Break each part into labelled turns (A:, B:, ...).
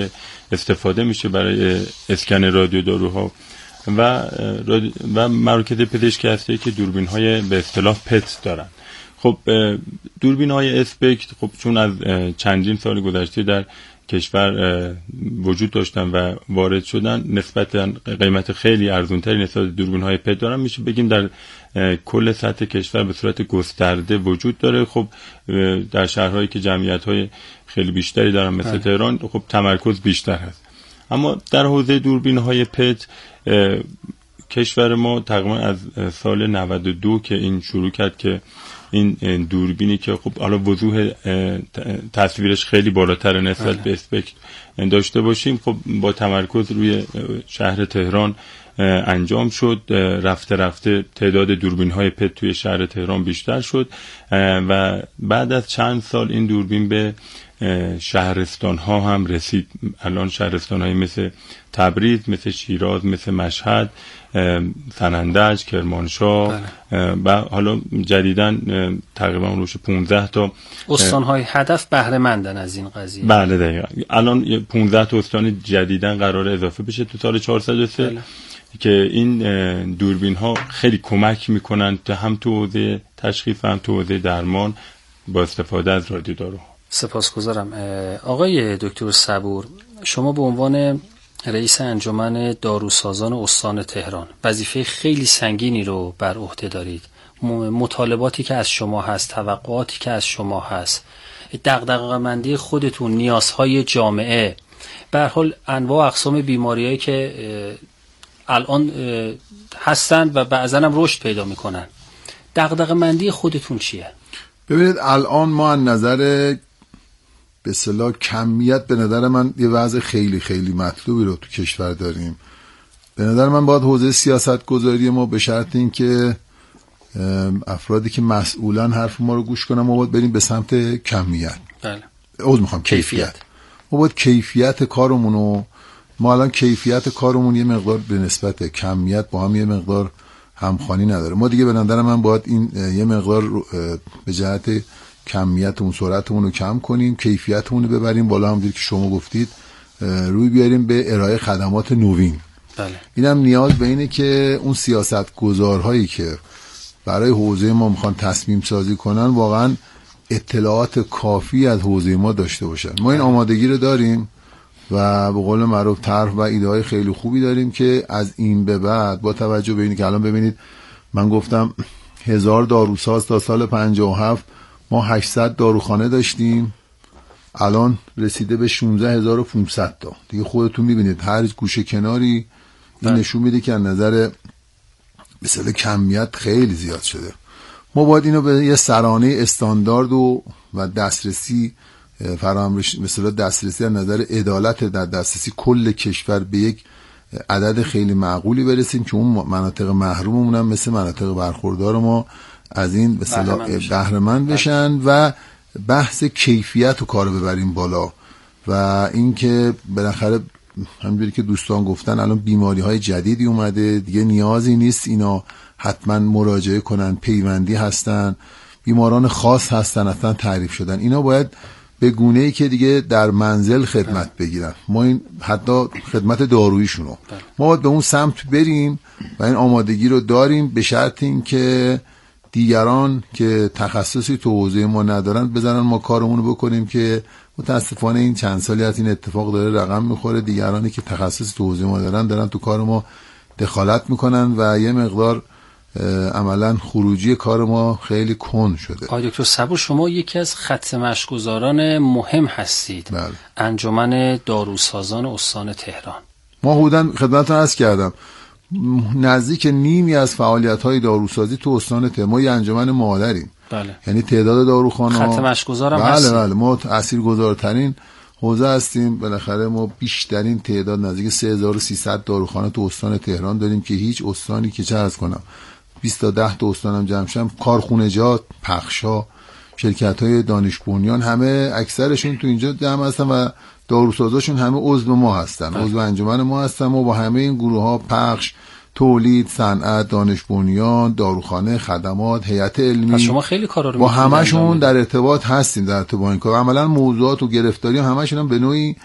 A: استفاده میشه برای اسکن رادیو داروها و مراکز پزشکی هستی که دوربین‌های به اصطلاح پت دارن. خب دوربین‌های اسپکت خب چون از چندین سال گذشته در کشور وجود داشتن و وارد شدن، نسبتاً قیمت خیلی ارزان‌تری نسبت به دوربین‌های پت دارن، میشه بگیم در کل سطح کشور به صورت گسترده وجود داره. خب در شهرهایی که جمعیت‌های خیلی بیشتری دارن مثل تهران خب تمرکز بیشتر هست. اما در حوزه دوربین‌های پت کشور ما تقریبا از سال 92 که این شروع کرد که این دوربینی که خب حالا وضوح تصویرش خیلی بالاتر نسبت به اسپکت داشته باشیم، خب با تمرکز روی شهر تهران انجام شد. رفته رفته تعداد دوربین‌های پت توی شهر تهران بیشتر شد و بعد از چند سال این دوربین به شهرستان‌ها هم رسید. الان شهرستان‌هایی مثل تبریز، مثل شیراز، مثل مشهد، سنندج، کرمانشاه و حالا جدیداً تقریبا روش 15 تا
B: استان‌های هدف بهره مندن از این قضیه.
A: بله دقیقاً. الان 15 تا استان جدیداً قرار اضافه بشه تو سال 403 که این دوربین‌ها خیلی کمک می‌کنن هم تو حوزه تشخیص هم تو حوزه درمان با استفاده از رادیو داروها.
B: سپاسگزارم. آقای دکتر صبور، شما به عنوان رئیس انجمن داروسازان استان تهران وظیفه خیلی سنگینی رو بر عهده دارید. مطالباتی که از شما هست، توقعاتی که از شما هست، دغدغه‌مندی خودتون، نیازهای جامعه، به هر حال انواع اقسام بیماریایی که الان هستند و بعضا هم رشد پیدا میکنن، دغدغه‌مندی خودتون چیه؟
C: ببینید الان ما از نظر به اصطلاح کمیت به نظر من یه وضع خیلی خیلی مطلوبی رو تو کشور داریم. به نظر من باید حوزه سیاست گذاری ما به شرط این که افرادی که مسئولن حرف ما رو گوش کنن، ما باید بریم به سمت کمیت.
B: بله.
C: کیفیت. ما باید کیفیت کارمونو، ما الان کیفیت کارمون یه مقدار به نسبت کمیت با هم یه مقدار همخوانی نداره. ما دیگه به نظر من باید این یه مقدار به جهت کمیتمون سرعتمون رو کم کنیم، کیفیتمون رو ببریم بالا، همونجوری که شما گفتید روی بیاریم به ارائه خدمات نوین.
B: بله.
C: اینم نیاز به اینه که اون سیاست گذارهایی که برای حوزه ما میخوان تصمیم سازی کنن واقعا اطلاعات کافی از حوزه ما داشته باشن. ما این آمادگی رو داریم و به قول معروف طرح و ایده های خیلی خوبی داریم که از این به بعد با توجه به اینکه که الان ببینید من گفتم 1000 داروساز تا سال 57 ما 800 داروخانه داشتیم، الان رسیده به 16500 تا. دیگه خودتون میبینید هر گوشه کناری این نشون میده که از نظر مثلا کمیت خیلی زیاد شده. ما باید اینو به یه سرانه استاندارد و دسترسی فراهم مثلا دسترسی از نظر عدالت در دسترسی کل کشور به یک عدد خیلی معقولی برسیم که اون مناطق محروممون هم مثل مناطق برخوردار ما از این مثلا بهره مند بشن و بحث کیفیت و کارو ببریم بالا. و اینکه بالاخره همونجوری که دوستان گفتن الان بیماری‌های جدیدی اومده، دیگه نیازی نیست اینا حتما مراجعه کنن، پیوندی هستن، بیماران خاص هستن، اصلا تعریف شدن، اینا باید به گونه‌ای که دیگه در منزل خدمت بگیرن. ما این حتی خدمت داروییشونو ما باید به اون سمت بریم و این آمادگی رو داریم، به شرط این که دیگران که تخصصی تو حوزه ما ندارن بزنن ما کارمون رو بکنیم، که متاسفانه این چند سالی از این اتفاق داره رقم میخوره. دیگرانی که تخصصی تو حوزه ما دارن تو کار ما دخالت میکنن و یه مقدار عملا خروجی کار ما خیلی کند شده.
B: آقای دکتر صبور، شما یکی از خط مشی‌گذاران مهم هستید.
C: بله.
B: انجمن داروسازان استان تهران.
C: ما حدوداً خدمتتون عرض کردم نزدیک نیمی از فعالیت‌های داروسازی تو استان تهران، ما یه انجمن مادریم.
B: بله.
C: یعنی تعداد داروخانه‌ها
B: خط مشی‌گذارم
C: هستیم. بله ما تاثیرگذارترین حوزه هستیم. بالاخره ما بیشترین تعداد نزدیک 3300 داروخانه تو استان تهران داریم که هیچ استانی که چه عرض کنم 20 تا 10 تا استانم جمع شم، کارخونجات، پخشا، شرکت‌های دانش بنیان همه اکثرشون تو اینجا جمع هستن و داروسازاشون همه عضو ما هستن، عضو انجمن ما هستن. ما با همه این گروه‌ها پخش، تولید، صنعت، دانش بنیان، داروخانه، خدمات، هیئت علمی،
B: شما خیلی کارا رو
C: با همشون در ارتباط هستیم. در ارتباط این کار عملاً موضوعات و گرفتاری همشون هم به نوعی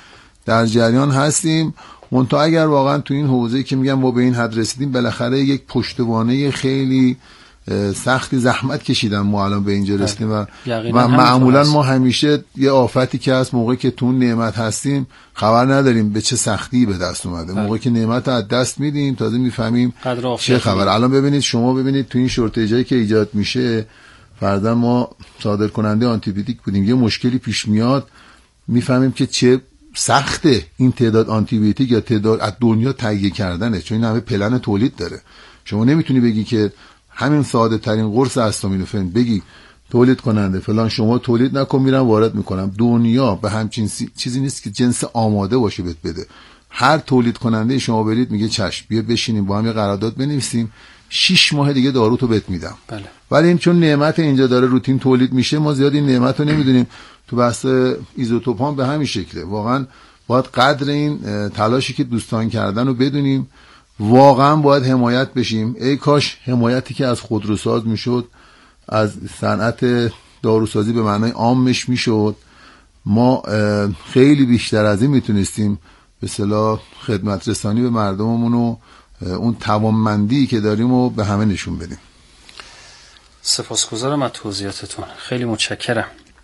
C: در جریان هستیم. منتها اگر واقعا تو این حوزه که میگم ما به این حد رسیدیم، بالاخره یک پشتوانه خیلی سختی زحمت کشیدن ما الان به اینجا رسیدیم و معمولا ما همیشه یه آفتی که هست موقعی که تو اون نعمت هستیم خبر نداریم به چه سختی به دست اومده. موقعی که نعمت از دست میدیم تازه میفهمیم چه خبر. الان ببینید شما ببینید تو این شورتیجایی که ایجاد میشه، فرضاً ما صادر کننده آنتی بیوتیک بودیم، یه مشکلی پیش میاد میفهمیم که چه سخته این تعداد آنتی بیوتیک یا تعداد از دنیا تهیه کردنه، چون این همه پلن تولید داره. شما نمیتونی بگی که همین ساده ترین قرص آستامینوفن بگی تولید کننده فلان شما تولید نکن میرم وارد میکنم. دنیا به همچین چیزی نیست که جنس آماده باشه بهت بده. هر تولید کننده شما برید میگه چشم بیا بشینیم با هم یه قرارداد بنویسیم 6 ماه دیگه دارو تو بهت میدم.
B: بله.
C: ولی این چون نعمت اینجا داره روتین تولید میشه ما زیاد این نعمت رو نمیدونیم. تو بحث ایزوتوپ هم به همین شکله. واقعا باید قدر این تلاشی که دوستان کردن رو بدونیم، واقعا باید حمایت بشیم. ای کاش حمایتی که از خودروساز میشد، از صنعت داروسازی به معنای عامش میشد، ما خیلی بیشتر از این میتونستیم به اصطلاح خدمت رسانی به مردممون و اون توانمندی که داریم و به همه نشون بدیم.
B: سپاسگزارم از توضیحاتتون، خیلی متشکرم.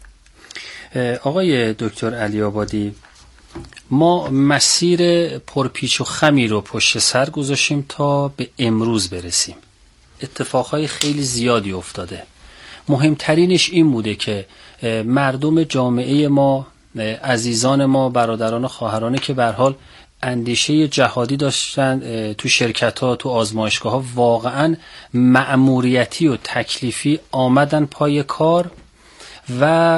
B: آقای دکتر علی آبادی، ما مسیر پرپیچ و خمی رو پشت سر گذاشتیم تا به امروز برسیم. اتفاقهای خیلی زیادی افتاده. مهمترینش این بوده که مردم جامعه ما، عزیزان ما، برادران و خواهرانی که به هر حال اندیشه جهادی داشتن تو شرکت‌ها، تو آزمایشگاه‌ها، واقعاً مأموریتی و تکلیفی آمدن پای کار و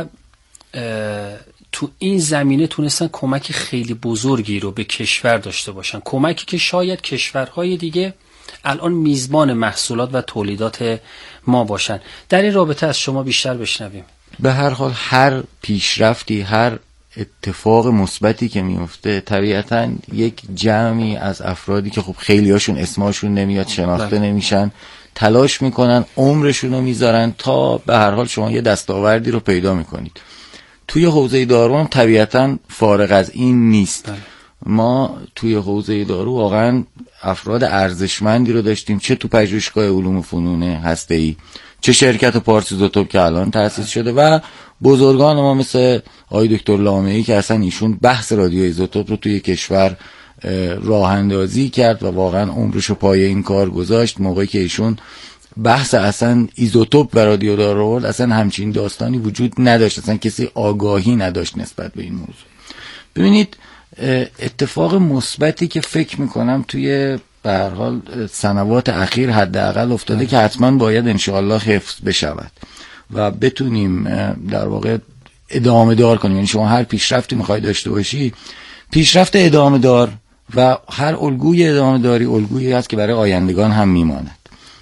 B: تو این زمینه تونستن کمک خیلی بزرگی رو به کشور داشته باشن، کمکی که شاید کشورهای دیگه الان میزبان محصولات و تولیدات ما باشن. در این رابطه از شما بیشتر بشنویم.
D: به هر حال هر پیشرفتی، هر اتفاق مثبتی که میفته طبیعتاً یک جمعی از افرادی که خب خیلی هاشون اسمشون نمیاد، شناخته نمیشن، تلاش میکنن، عمرشون رو میذارن تا به هر حال شما یه دستاوردی رو پیدا میکنید. توی حوزه دارو هم طبیعتاً فارغ از این نیست. ما توی حوزه دارو واقعاً افراد ارزشمندی رو داشتیم، چه تو پژوهشگاه علوم و فنون هسته‌ای، چه شرکت پارس ایزوتوپ که الان تأسیس شده و بزرگان ما مثل آقای دکتر لامعی که اصلا ایشون بحث رادیو ایزوتوپ رو توی کشور راه اندازی کرد و واقعا عمرشو پای این کار گذاشت. موقعی که ایشون بحث اصلا ایزوتوپ و رادیو دارو آورد اصلا همچین داستانی وجود نداشت، اصلا کسی آگاهی نداشت نسبت به این موضوع. ببینید اتفاق مثبتی که فکر میکنم توی به هر حال سنوات اخیر حداقل افتاده که حتما باید انشاءالله حفظ بشود و بتونیم در واقع ادامه دار کنیم. یعنی شما هر پیشرفتی میخوای داشته باشی، پیشرفت ادامه دار و هر الگوی ادامه داری الگویی هست که برای آیندگان هم میماند.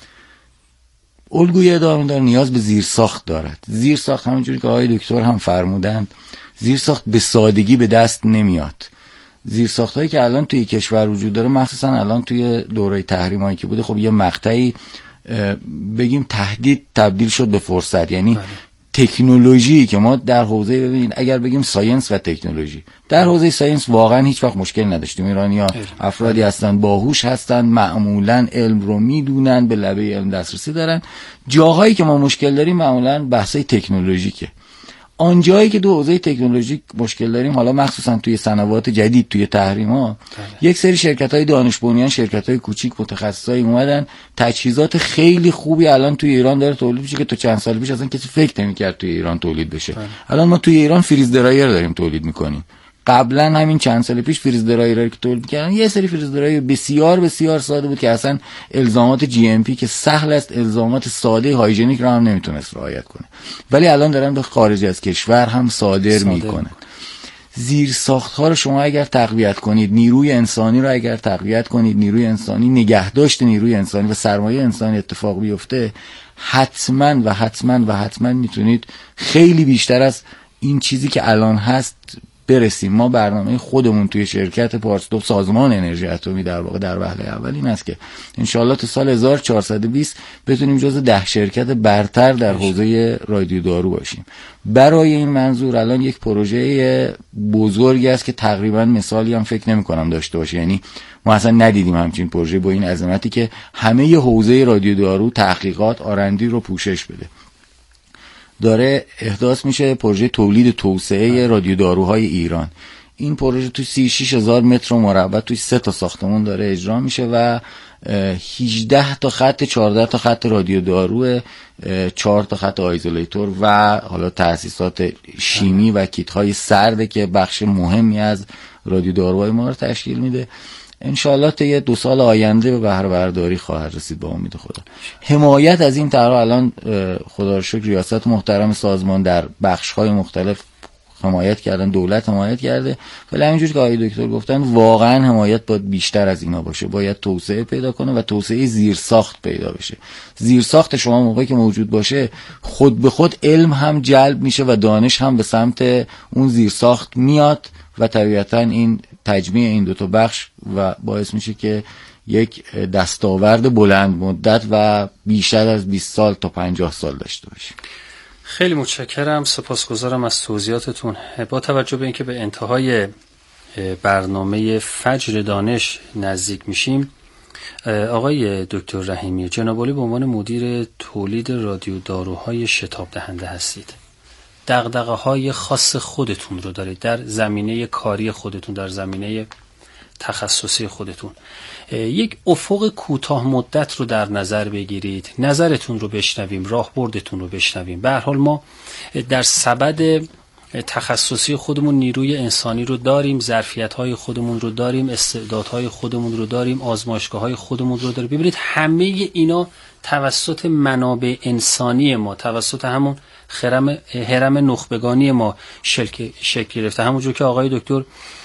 D: الگوی ادامه دار نیاز به زیرساخت دارد. زیرساخت همونجوری که آقای دکتر هم فرمودند، زیرساخت به سادگی به دست نمیاد. زیرساختایی که الان توی کشور وجود داره، مخصوصا الان توی دوره تحریمایی که بوده، خب یه مقطعی بگیم تهدید تبدیل شد به فرصت. یعنی تکنولوژی که ما در حوزه، ببینید اگر بگیم ساینس و تکنولوژی، در حوزه ساینس واقعا هیچ وقت مشکل نداشتیم. ایرانی‌ها افرادی هستن باهوش هستن، معمولا علم رو میدونن، به لبه علم دسترسی دارن. جاهایی که ما مشکل داریم معمولا بحثای تکنولوژیکه. آنجایی که دو حوزه تکنولوژیک مشکل داریم، حالا مخصوصا توی سنوات جدید توی تحریم‌ها، یک سری شرکت‌های دانش بنیان، شرکت‌های کوچیک متخصصای اومدن، تجهیزات خیلی خوبی الان توی ایران داره تولید میشه که تو چند سال پیش اصلا کسی فکر نمی‌کرد توی ایران تولید بشه. الان ما توی ایران فریز درایر داریم تولید می‌کنیم. قبلا همین چند سال پیش فریز درایر که تولید کردن، یه سری فریز درایر بسیار بسیار ساده بود که اصلا الزامات جی ام پی که سهل است، الزامات ساده هایژنیک رو هم نمیتونست رعایت کنه، ولی الان دارن به خارج از کشور هم صادر میکنن. زیر ساخت‌ها رو شما اگر تقویت کنید، نیروی انسانی رو اگر تقویت کنید، نیروی انسانی، نگهداشت نیروی انسانی و سرمایه انسانی اتفاق بیفته، حتما میتونید خیلی بیشتر از این چیزی که الان هست برسیم. ما برنامه خودمون توی شرکت پارسدوب سازمان انرژی اتمی در واقع در وهله اول این است که انشالله تا سال 1420 بتونیم جز 10 شرکت برتر در حوزه رادیو دارو باشیم. برای این منظور الان یک پروژه بزرگی است که تقریبا مثالی هم فکر نمی‌کنم داشته باشه، یعنی ما اصلا ندیدیم همچین پروژه با این عظمتی که همه حوزه رادیو دارو، تحقیقات، آرندی رو پوشش بده. داره احداث میشه پروژه تولید توسعه رادیو داروهای ایران. این پروژه توی 36,000 متر مربع توی 3 تا ساختمان داره اجرا میشه و 18 تا خط 14 تا خط رادیو دارو، 4 تا خط آیزولیتور و حالا تأسیسات شیمی و کیت های سرد که بخش مهمی از رادیو داروهای ما رو تشکیل میده. انشالله طی 2 سال آینده به بهره برداری خواهد رسید با امید خدا. حمایت از این طرح الان خدا رو شکر ریاست محترم سازمان در بخش‌های مختلف حمایت کردن، دولت حمایت کرده، ولی همینجوری که آقای دکتر گفتن واقعا حمایت باید بیشتر از اینا باشه. باید توسعه پیدا کنه و توسعه زیرساخت پیدا بشه. زیرساخت شما موقعی که موجود باشه خود به خود علم هم جلب میشه و دانش هم به سمت اون زیرساخت میاد و طبیعتا این تجمیع این 2 تا بخش و باعث میشه که یک دستاورد بلند مدت و بیشتر از 20 سال تا 50 سال داشته باشیم.
B: خیلی متشکرم، سپاسگزارم از توضیحاتتون. با توجه به اینکه به انتهای برنامه فجر دانش نزدیک میشیم، آقای دکتر رحیمی، جناب عالی به عنوان مدیر تولید رادیو داروهای شتاب دهنده هستید. دغدغه‌های خاص خودتون رو دارید در زمینه کاری خودتون، در زمینه تخصصی خودتون. یک افق کوتاه مدت رو در نظر بگیرید، نظرتون رو بشنویم، راهبردتون رو بشنویم. به هر حال ما در سبد تخصصی خودمون نیروی انسانی رو داریم، ظرفیت‌های خودمون رو داریم، استعدادهای خودمون رو داریم، آزمایشگاه‌های خودمون رو داریم. ببینید همه اینا توسط منابع انسانی ما، توسط همون هرم نخبگانی ما شکل گرفته. همونجور که آقای دکتر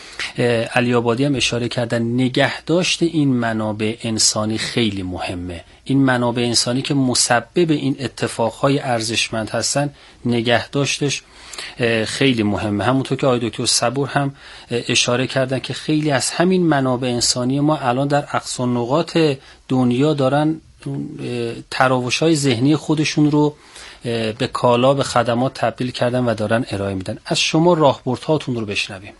B: علی آبادی هم اشاره کردن، نگهداشت این منابع انسانی خیلی مهمه. این منابع انسانی که مسبب این اتفاقهای ارزشمند هستن، نگهداشتش خیلی مهمه. همونطور که آقای دکتر صبور هم اشاره کردن که خیلی از همین منابع انسانی ما الان در اقصا نقاط دنیا دارن تراوش‌های ذهنی خودشون رو به کالا، به خدمات تبدیل کردن و دارن ارائه میدن. از شما راهبردهاتون رو بشنویم.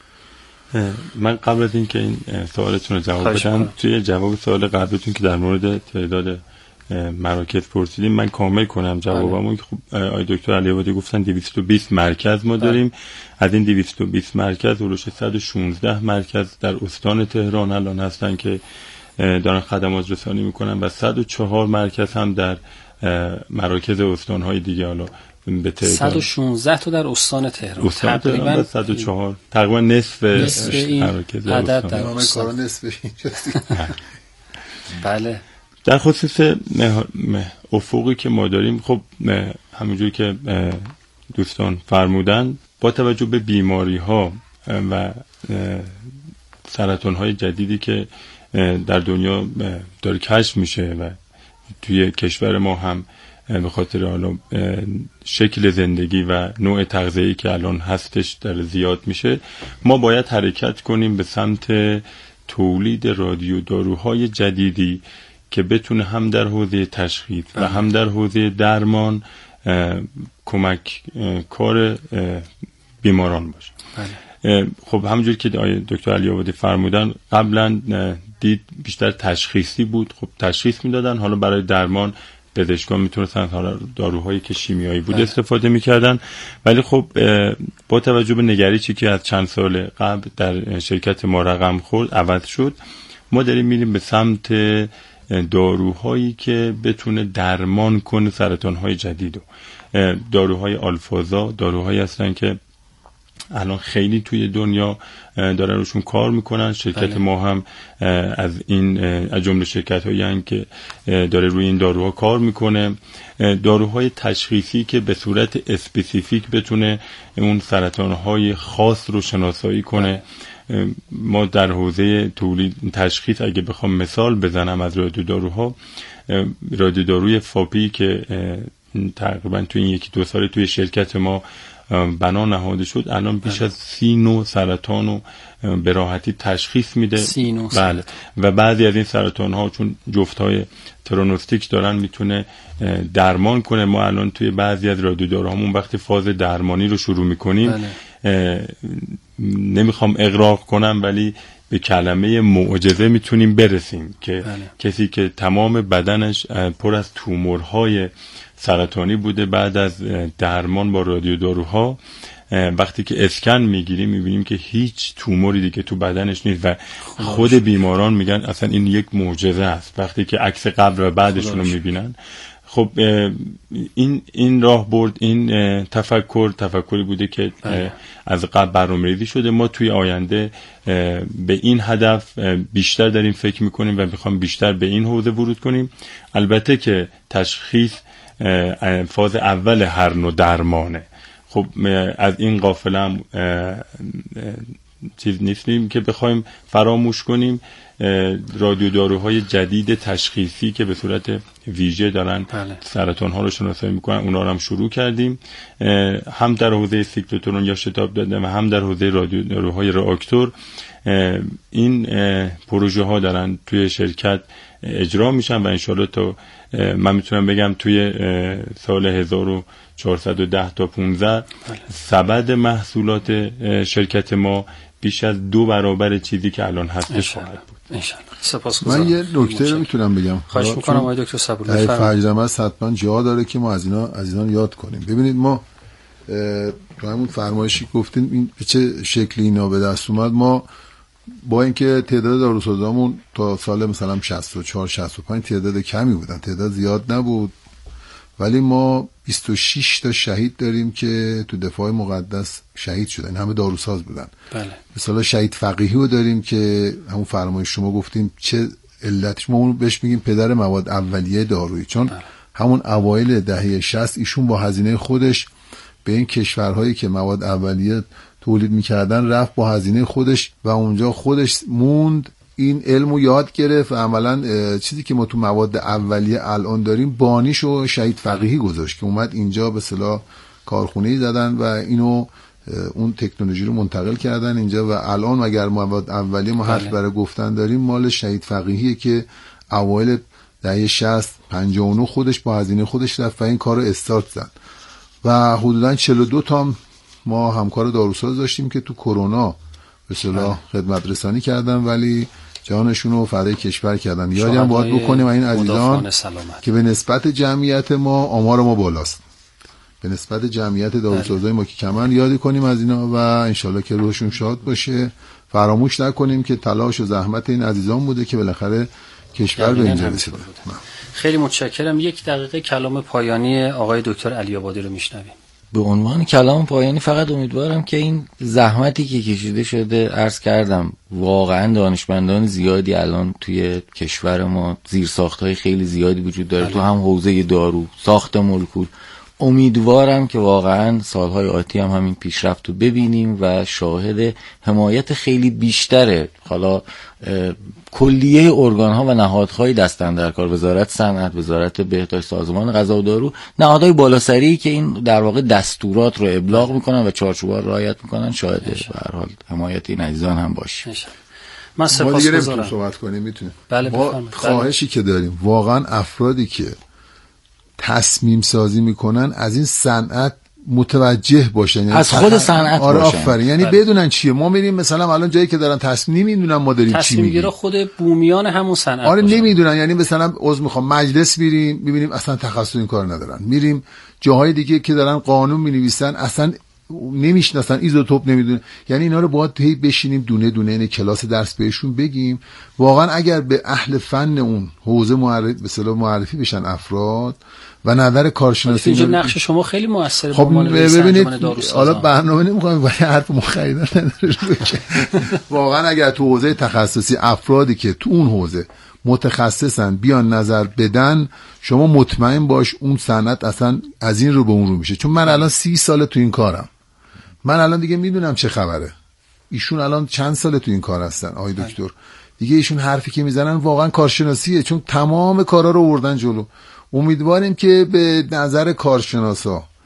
A: من قبل از این که این سوالتون رو جواب بدم، توی جواب سوال قبلتون که در مورد تعداد مراکز پرسیدیم، من کامل کنم جوابمو که خب آقای دکتر علی آبادی گفتن 220 مرکز ما داریم. از این 220 مرکز اولش 116 مرکز در استان تهران الان هستن که دارن خدمات رسانی میکنن و 104 مرکز هم در مراکز استان‌های دیگه. حالا به تعداد
B: 116 تا در استان تهران،
A: تقریبا 104، تقریبا نصف مراکز
B: عدد در
C: کارا نصفش
B: بله.
A: در خصوص افقی که ما داریم، خب همونجوری که دوستان فرمودن، با توجه به بیماری ها و سرطان های جدیدی که در دنیا داره کشف میشه و توی کشور ما هم به خاطر حالا شکل زندگی و نوع تغذیه‌ای که الان هستش در زیاد میشه، ما باید حرکت کنیم به سمت تولید رادیو داروهای جدیدی که بتونه هم در حوزه تشخیص و هم در حوزه درمان کمک کار بیماران باشه. خب همونجوری که دکتر علی آبادی فرمودن، قبلا دید بیشتر تشخیصی بود، خب تشخیص میدادن، حالا برای درمان پزشکان میتونستن حالا داروهایی که شیمیایی بود استفاده میکردن. ولی خب با توجه به نگریشی که از چند سال قبل در شرکت ما رقم خورد، عوض شد. ما داریم میریم به سمت داروهایی که بتونه درمان کنه سرطانهای جدیدو. داروهای آلفازا داروهایی هستن که الان خیلی توی دنیا دارن روشون کار میکنن. شرکت ما هم از جمله شرکت‌هایی هستن که داره روی این داروها کار میکنه. داروهای تشخیصی که به صورت اسپسیفیک بتونه اون سرطانهای خاص رو شناسایی کنه. ما در حوزه تولید تشخیص اگه بخوام مثال بزنم از رادیو داروها، رادیو داروی فاپی که تقریبا توی این 1-2 سال توی شرکت ما بنا نهاده شد الان بیش از 30 نوع سرطان رو به راحتی تشخیص میده.
B: 30 نوع
A: بله. و بعضی از این سرطان ها چون جفت‌های ترانوستیک دارن میتونه درمان کنه. ما الان توی بعضی از رادیوداروهامون وقتی فاز درمانی رو شروع میکنیم نمیخوام اغراق کنم ولی به کلمه معجزه میتونیم برسیم که کسی که تمام بدنش پر از تومورهای سرطانی بوده بعد از درمان با رادیوداروها وقتی که اسکن میگیریم میبینیم که هیچ توموری دیگه تو بدنش نیست و خود بیماران میگن اصلا این یک معجزه است وقتی که عکس قبل و بعدشون رو میبینن. خب این راه برد، این تفکری بوده که از قبل برنامه‌ریزی شده. ما توی آینده به این هدف بیشتر داریم فکر میکنیم و میخوام بیشتر به این حوزه ورود کنیم. البته که تشخیص فاز اول هر نوع درمانه. خب از این قافله هم چیز نیستیم که بخوایم فراموش کنیم. رادیوداروهای جدید تشخیصی که به صورت ویژه دارن سرطان ها رو شناسایی میکنن اونا رو هم شروع کردیم، هم در حوزه سیکلوترون یا شتاب داده و هم در حوزه رادیوداروهای رآکتور. این پروژه ها دارن توی شرکت اجرا میشن و انشالله تا من میتونم بگم توی سال 1410 تا 15 سبد محصولات شرکت ما بیش از 2 برابر چیزی که الان هستش خواهد بود.
C: من یه نکته رو میتونم بگم.
B: خواهش میکنم آقای دکتر صبور
C: بفرمایید. فرج‌مس حتما جا داره که ما از اینا یاد کنیم. ببینید ما تو همون فرمایشی گفتیم این به چه شکلی اینا به دست اومد. ما با اینکه تعداد داروسازامون تا سال مثلا 64 65 تعداد کمی بودن، تعداد زیاد نبود، ولی ما 26 تا شهید داریم که تو دفاع مقدس شهید شدن، همه داروساز بودن.
B: بله.
C: مثلا شهید فقیهی رو داریم که همون فرمایش شما گفتیم چه علتش، ما اون بهش میگیم پدر مواد اولیه دارویی، چون همون اوایل دهه 60 ایشون با هزینه خودش به این کشورهایی که مواد اولیه تولید میکردن رفت با هزینه خودش و اونجا خودش موند، این علمو یاد گرفت و عملا چیزی که ما تو مواد اولیه الان داریم بانیشو شهید فقیهی گذاشت که اومد اینجا به اصطلاح کارخونه‌ای زدن و اینو اون تکنولوژی رو منتقل کردن اینجا و الان اگر مواد اولیه ما حرف برای گفتن داریم مال شهید فقیهیه که اوایل دهه 60 59 خودش با هزینه خودش رفت و این کارو استارت زد و حدوداً 42 تا ما همکار داروساز داشتیم که تو کرونا به اصطلاح خدمت رسانی کردن ولی جانشون رو فدای کشور کردن. یادی هم باید بکنیم این عزیزان که به نسبت جمعیت ما آمار ما بالاست، به نسبت جمعیت داروسازای ما که کمن یادی کنیم از اینا و انشالله که روحشون شاد باشه. فراموش نکنیم که تلاش و زحمت این عزیزان بوده که بالاخره کشور به اینجا رسیده.
B: خیلی متشکرم. 1 دقیقه کلام پایانی آقای دکتر علی آبادی رو میشنویم.
D: به عنوان کلام پایانی فقط امیدوارم که این زحمتی که کشیده شده، عرض کردم واقعا دانشمندان زیادی الان توی کشور ما، زیرساخت‌های خیلی زیادی وجود داره تو هم حوزه دارو، ساخت مولکول. امیدوارم که واقعا سالهای آتی هم همین پیشرفت رو ببینیم و شاهد حمایت خیلی بیشتره حالا کلیه ارگان‌ها و نهادهای دست‌اندرکار، وزارت صنعت، وزارت بهداشت، سازمان غذا و دارو، نهادهای بالاسری که این در واقع دستورات رو ابلاغ میکنن و چارچوب‌ها رو رعایت میکنن، شاهد به هر حال حمایت این عزیزان هم باشیم.
B: من سپاسگزارم.
C: صحبت کنیم میتونیم.
B: بله بفرمایید.
C: خواهشی که داریم واقعا افرادی که تصمیم سازی میکنن از این صنعت متوجه باشن، یعنی
D: از خود صنعت باشن.
C: آفرین. یعنی بدونن چیه. ما میریم مثلا الان جایی که دارن تصمیم نمیدونن ما داریم چی میگیم،
B: تصمیم خود بومیان همون صنعت
C: نمیدونن. یعنی مثلا عضو میخوام مجلس میریم میبینیم اصلا تخصص این کار ندارن، میریم جاهای دیگه که دارن قانون مینویسن اصلا نمیشناسن، ایزوتوپ نمیدونن. یعنی اینا رو باید هی بشینیم دونه دونه این کلاس درس بهشون بگیم. واقعا اگر به اهل فن اون حوزه معرفی بشن افراد و نظر کارشناسی،
B: اینجا نقش شما خیلی موثره.
C: خب ببینید حالا برنامه نمیخوام ولی حرف مخیدن نداره. واقعا اگر تو حوزه تخصصی افرادی که تو اون حوزه متخصصن بیان نظر بدن، شما مطمئن باش اون صنعت اصلا از این رو به اون رو میشه. چون من الان 30 سال تو این کارم، من الان دیگه میدونم چه خبره. ایشون الان چند سال تو این کار هستن آقای دکتر، دیگه ایشون حرفی که میزنن واقعا کارشناسیه، چون تمام کارا رو آوردن جلو. امیدواریم که به نظر کارشناسا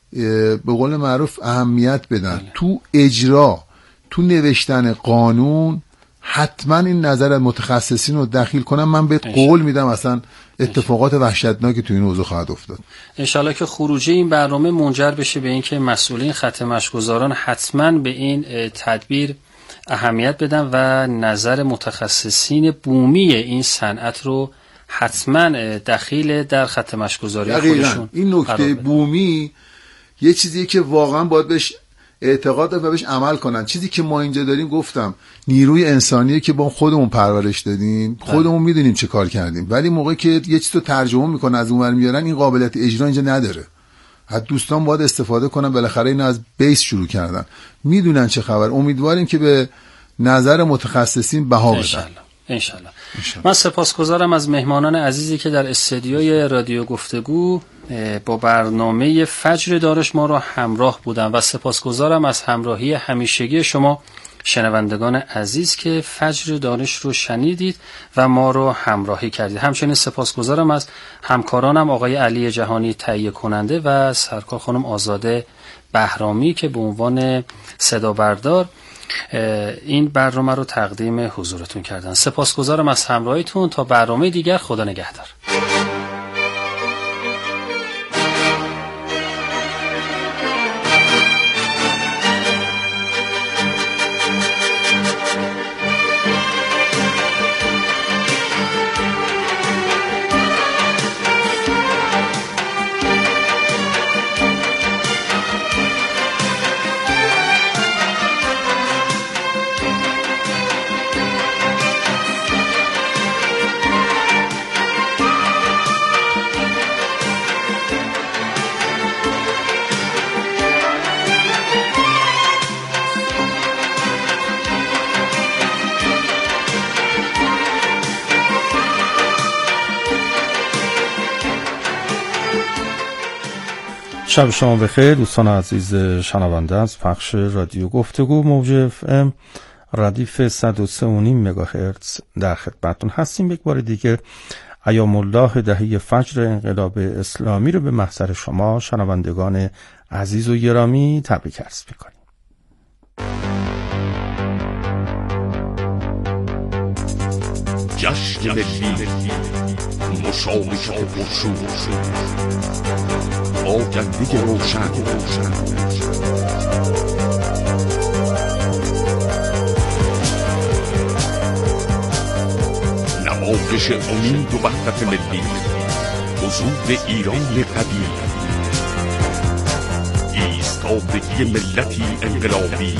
C: به قول معروف اهمیت بدن. تو اجرا، تو نوشتن قانون حتما این نظر از متخصصین رو دخیل کنم. من بهت قول میدم اصلا اتفاقات وحشتناکی تو این موضوع خواهد افتاد.
B: انشالله که خروجی این برنامه منجر بشه به اینکه مسئولین خط مشی‌گذاران حتما به این تدبیر اهمیت بدن و نظر متخصصین بومی این صنعت رو حتما دخیل در خط مشی‌گذاری خودشون.
C: این نکته بومی یه چیزیه که واقعا باید بهش اعتقاد و بهش عمل کنن. چیزی که ما اینجا داریم، گفتم، نیروی انسانیه که با خودمون پرورش دادیم، خودمون میدونیم چه کار کردیم، ولی موقعی که یه چیز رو ترجمه میکنن از اونور میارن، این قابلیت اجرا اینجا نداره. حتی دوستان باید استفاده کنن، بالاخره اینو از بیس شروع کردن، میدونن چه خبر. امیدواریم که به نظر متخصصین بها بدن.
B: انشالله. من سپاسگزارم از مهمانان عزیزی که در استدیوی رادیو گفتگو با برنامه فجر دانش ما را همراه بودن و سپاسگزارم از همراهی همیشگی شما شنوندگان عزیز که فجر دانش رو شنیدید و ما رو همراهی کردید. همچنین سپاسگزارم از همکارانم آقای علی جهانی تهیه کننده و سرکار خانم آزاده بهرامی که به عنوان صدا بردار این برنامه رو تقدیم حضورتون کردن. سپاسگزارم از همراهیتون. تا برنامه دیگر، خدا نگهدار.
E: شب شما بخیر دوستان عزیز شنونده از پخش رادیو گفتگو موج اف ام ردیف 103.5 مگاهرتز در خدمتتون هستیم. یک بار دیگه ایام الله دهه فجر انقلاب اسلامی رو به محضر شما شنوندگان عزیز و گرامی تبریک عرض می‌کنیم.
F: جشن ملی، مشارکت پرشور، آگندگی روشن، نمایش امید و وحدت ملی، حضور ایران قوی، ایستادگی ملتی انقلابی،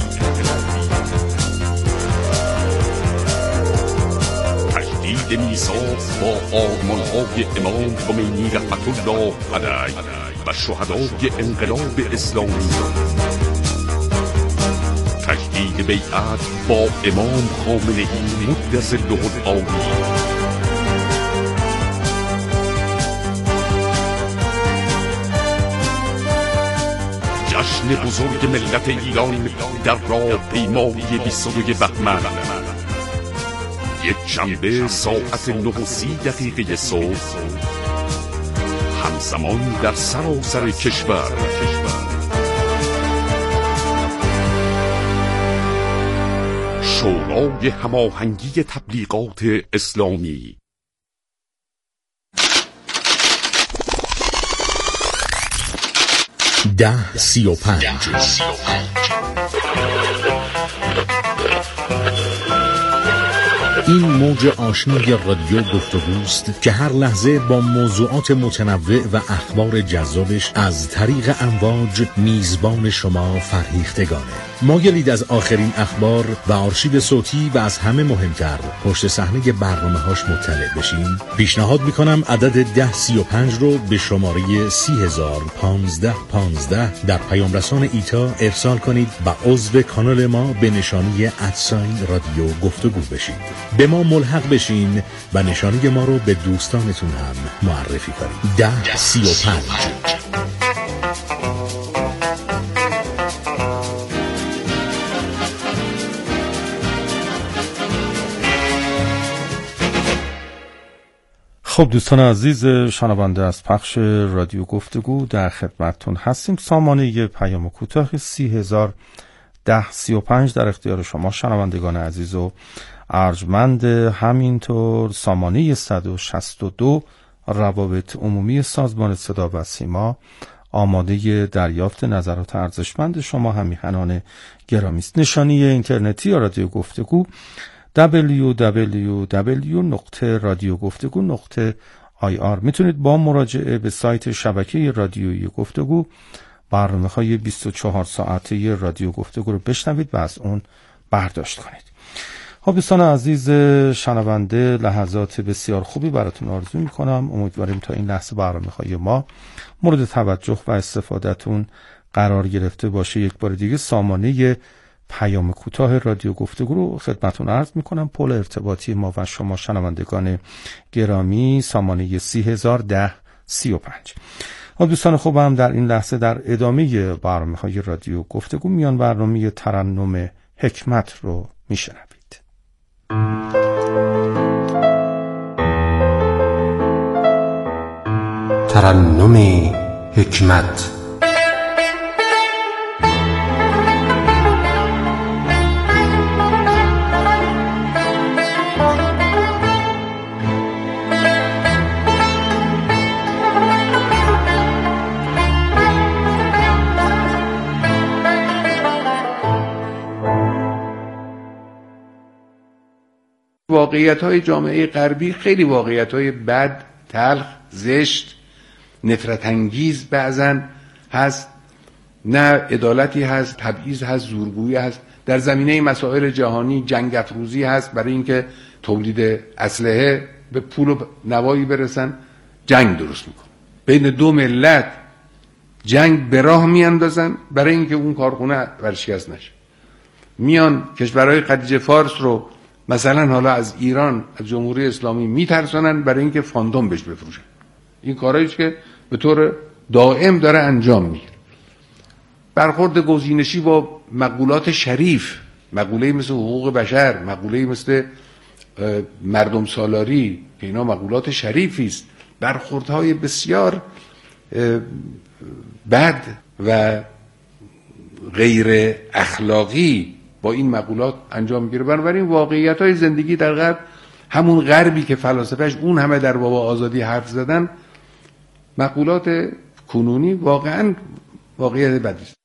F: تجدید میثاق با آرمان‌های امام خمینی رحمت الله علیه و شهدای انقلاب اسلامی، تجدید بیعت با امام خامنه‌ای مقدس العالی، جشن بزرگ ملت ایران در راهپیمایی 22 بهمن، یک شنبه ساعت 9:30 صبح، همزمان در سراسر کشور. شورای هماهنگی تبلیغات اسلامی.
G: ده 35 این موج آشنای رادیو گفتگوست که هر لحظه با موضوعات متنوع و اخبار جذابش از طریق امواج میزبان شما فرهیختگانه. مایلید از آخرین اخبار و آرشیو صوتی و از همه مهمتر پشت صحنه برنامه‌هاش مطلع بشین؟ پیشنهاد میکنم عدد 1035 رو به شماره 3001515 در پیام رسان ایتا ارسال کنید و عضو کانال ما به نشانی @رادیو گفتگو بشید. به ما ملحق بشین و نشانی ما رو به دوستانتون هم معرفی کنید. 1035.
E: خب دوستان عزیز شنونده از پخش رادیو گفتگو در خدمتتون هستیم. سامانه پیام کوتاه 301035 در اختیار شما شنوندگان عزیز و ارجمند، همینطور سامانه 162 روابط عمومی سازمان صدا و سیما آماده دریافت نظرات ارزشمند شما همیهنان گرامی است. نشانی اینترنتی رادیو گفتگو www.radiogoftegu.ir. میتونید با مراجعه به سایت شبکه رادیویی گفتگو برنامه‌های 24 ساعته رادیو گفتگو رو بشنوید و از اون برداشت کنید. خب دوستان عزیز شنونده، لحظات بسیار خوبی براتون آرزو میکنم. امیدواریم تا این لحظه برنامه‌های ما مورد توجه و استفادهتون قرار گرفته باشه. یک بار دیگه سامانه پیام کوتاه رادیو گفتگو رو خدمتتون عرض میکنم. پل ارتباطی ما و شما شنوندگان گرامی سامانه 301035. دوستان خوبم، در این لحظه در ادامه برنامه‌های رادیو گفتگو میان برنامه ترنم حکمت رو میشنوید.
H: ترنم حکمت.
I: واقعیت‌های جامعه غربی خیلی واقعیت‌های بد، تلخ، زشت، نفرت انگیز بعضن هست. نه عدالتی هست، تبعیض هست، زورگویی هست. در زمینه مسائل جهانی جنگ افروزی هست برای اینکه تولید اسلحه به پول و نوایی برسن، جنگ درست میکنن. بین دو ملت جنگ به راه میاندازن برای اینکه اون کارخونه ورشکست نشه. میان کشورهای خلیج فارس رو مثلا حالا از ایران، از جمهوری اسلامی میترسونن برای اینکه فاندوم بهش بفروشن. این کارهاییه که به طور دائم داره انجام میگیره. برخورد گزینشی با مقولات شریف، مقوله مثل حقوق بشر، مقوله مثل مردم سالاری که اینا مقولات شریفی است، برخوردهای بسیار بد و غیر اخلاقی با این مقولات انجام میگیره. بنابراین واقعیت‌های زندگی در غرب، همون غربی که فلاسفه‌اش اون همه در باب آزادی حرف زدن، مقولات کنونی واقعاً واقعیت بدی است.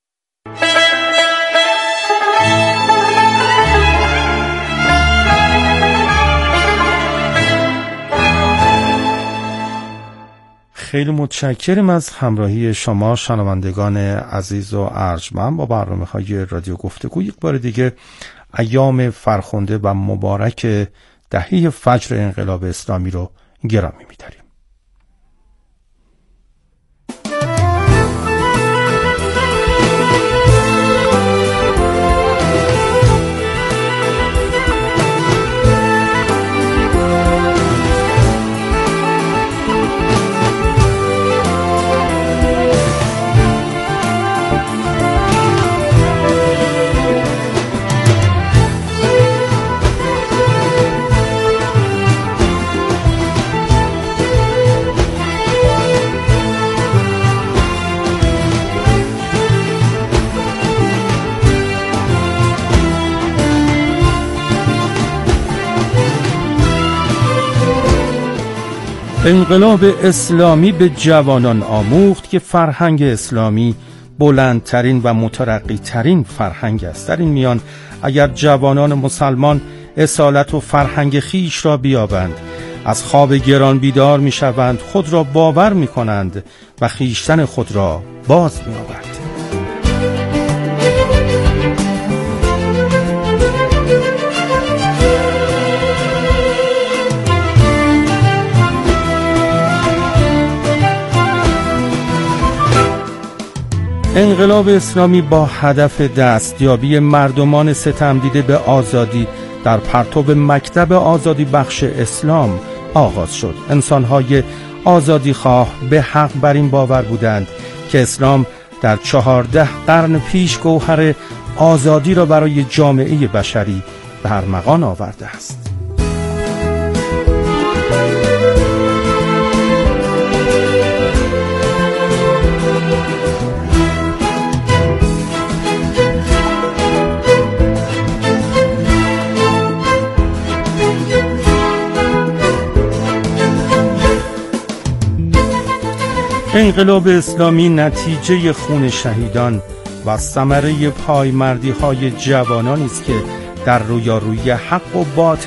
E: خیلی متشکرم از همراهی شما شنوندگان عزیز و ارجمند با برنامه‌های رادیو گفتگو. یک بار دیگه ایام فرخنده و مبارک دهه فجر انقلاب اسلامی رو گرامی می‌داریم. انقلاب اسلامی به جوانان آموخت که فرهنگ اسلامی بلندترین و مترقی‌ترین فرهنگ است. در این میان اگر جوانان مسلمان اصالت و فرهنگ خیش را بیابند، از خواب گران بیدار می‌شوند، خود را باور می‌کنند و خیشتن خود را باز می‌یابند. انقلاب اسلامی با هدف دستیابی مردمان ستمدیده به آزادی در پرتو مکتب آزادی بخش اسلام آغاز شد. انسان‌های آزادی خواه به حق بر این باور بودند که اسلام در 14 قرن پیش گوهر آزادی را برای جامعه بشری به ارمغان آورده است. انقلاب اسلامی نتیجه خون شهیدان و ثمره پایمردی های جوانانی است که در رویارویی حق و باطل